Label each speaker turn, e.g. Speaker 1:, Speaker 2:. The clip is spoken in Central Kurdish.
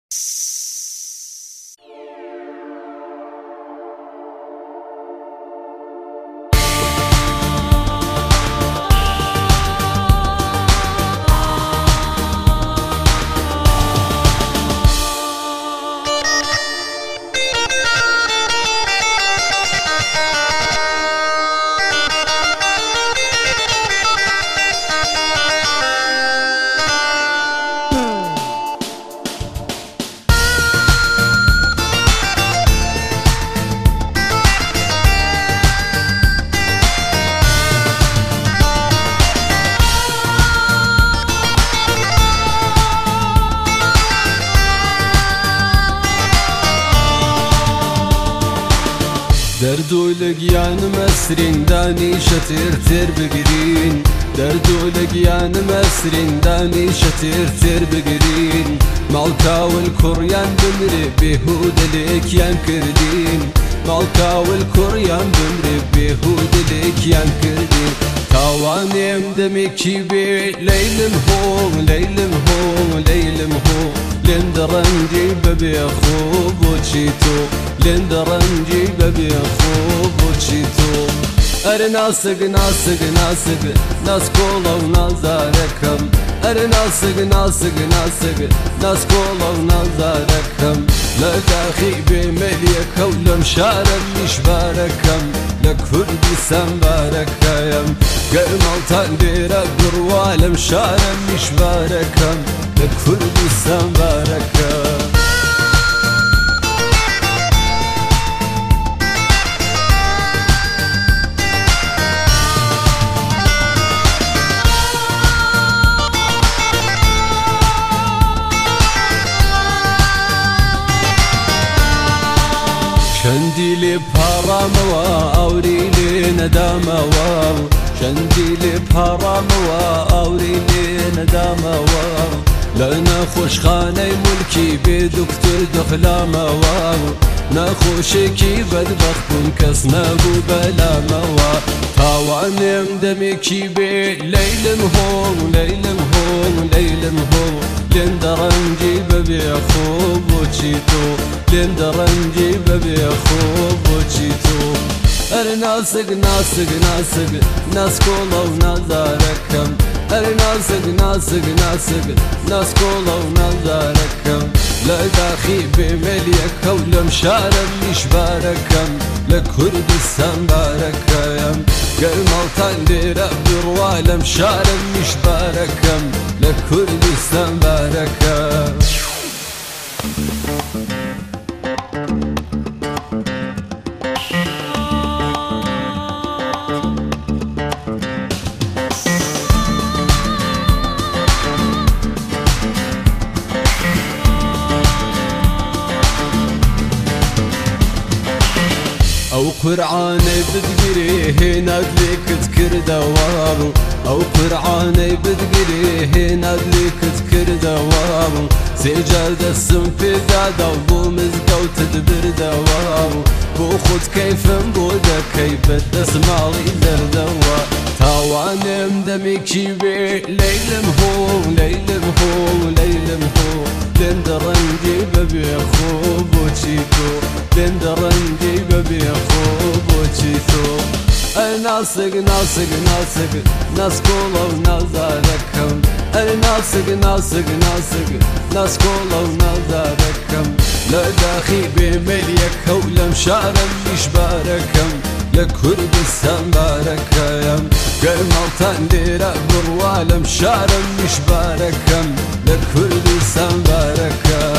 Speaker 1: دردولك يعني مسرين داني شتير تير بقرين دردولك يعني مسرين داني شتير تير بقرين مالكا والكريان بمري بيهود ليك يان كردين مالكا والكريان بمري بيهود ليك يان كردين تاواني مدمكي بي ليلم هو ليلم هو ليلم هو لندرنجي ببي خوب وشيتو لندرنجي ببي خوب وشيتو ار ناسق ناسق ناسق ناس كولا ونازاركم ار ناسق ناسق ناسق ناس كولا ونازاركم لا داخي بمليك ولم شارم يشباركم لكردستان باركايم قرمالتان ديرا قروالم شارم يشباركم لكردستان باركايم شنديلي بهراموا أوريلي نداموا شنديلي بهراموا أوريلي نداموا لنا خوش خاني ملكي بدكتور دخلاموا نخوشكي بدبخت كسنا بلا موا تاواني مدمكي بي ليلم هو ليلم هو ليلم هو لندرنجي ببي خوب وشيتو لندرنجي ببي خوب وشيتو ار ناسق ناسق ناسق ناس كولا ونازاركم ار ناسق ناسق ناسق ناس كولا ونازاركم لا داخي بمليك ولم شارم يشباركم لكردستان باركايم قرمالتان ديرا بروالم شارم يشباركم لكردستان باركايم او قرعاني بتقري هنا دليك تذكر دوام او قرعاني بتقري هنا دليك تذكر دوام سجاد السم في دادا وبو مزقة وتدبر دوام بو خد كيف نبودا كيف تسمع لي دوا تاواني مدمكي بي ليلم هو ليلم هو ليلم هو لندرنجي ببي خوب وشيتو لندرنجي ببي خوب وشيتو ناسق ناسق ناسق ناس كولا ونازاركم ناسق ناسق ناسق ناس كولا ونازاركم لا داخي بمليك ولم شارم يشباركم لكردستان باركايم قرمالتان ديرا بروالم شارم يشباركم لكردستان باركايم